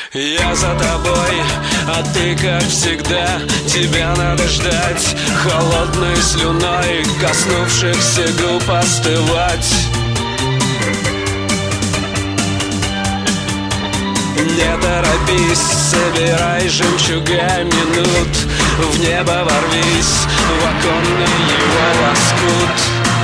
Я за тобой, а ты, как всегда, тебя надо ждать, холодной слюной коснувшихся губ остывать. Не торопись, собирай жемчуга минут, в небо ворвись, в оконный его лоскут.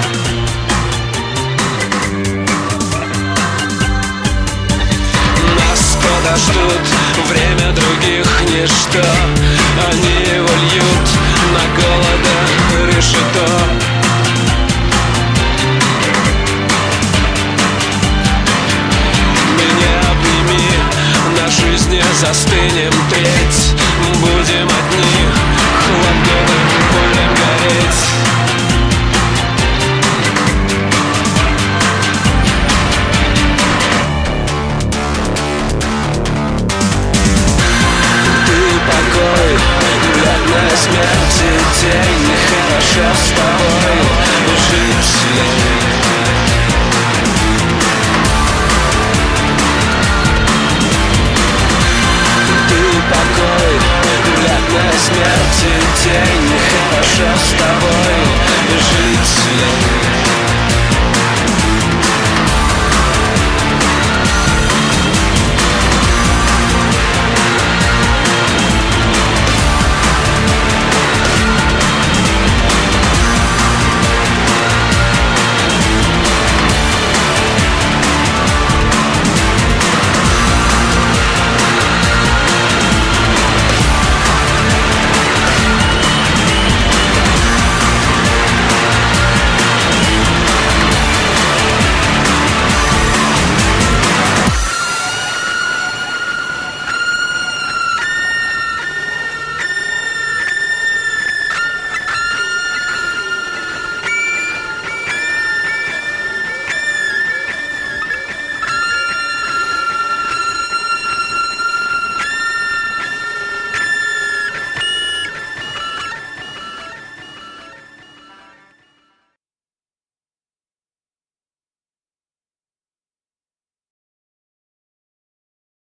Нас подождут, время других ничто, они его льют на голода решето. Меня обними, на жизнь не застынет.